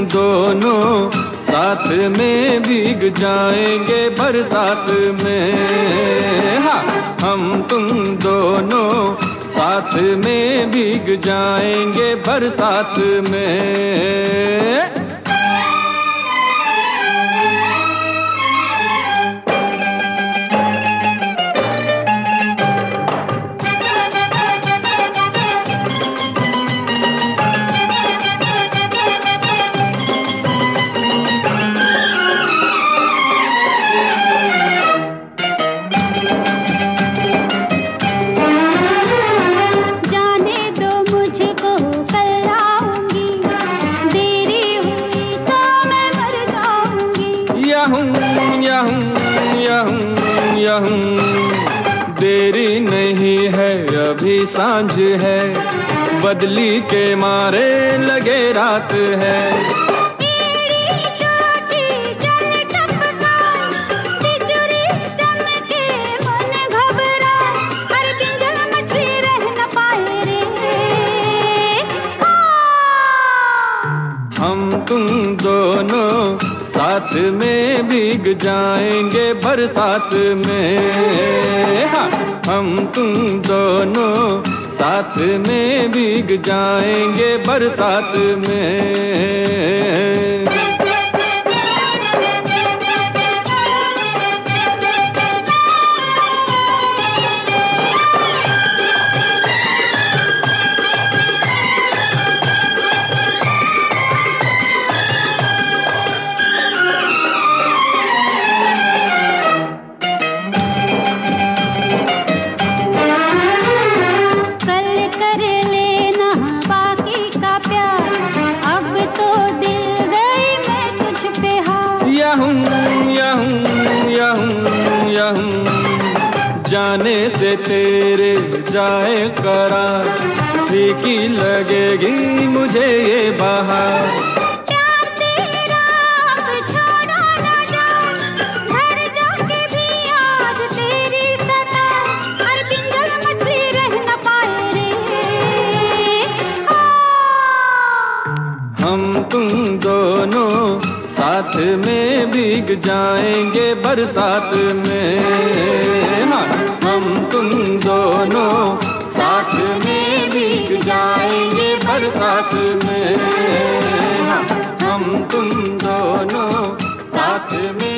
दोनों साथ में भीग जाएंगे बरसात में। हाँ, हम तुम दोनों साथ में भीग जाएंगे बरसात में। देरी नहीं है अभी सांझ है, बदली के मारे लगे रात है। हम तुम दोनों साथ में भीग जाएंगे बरसात में। हाँ, हम तुम दोनों साथ में भीग जाएंगे बरसात में। जाने से तेरे जाए करार, फीकी लगेगी मुझे ये बहार। प्यार तेरा अब छोड़ो ना जाओ, घर जाके भी याद तेरी सता, हर पिंजल मछली रह न पाए रे। हम तुम दोनों साथ में भीग जाएंगे बरसात में। हाँ, हम तुम दोनों साथ में भीग जाएंगे बरसात में। हाँ, हम तुम दोनों साथ में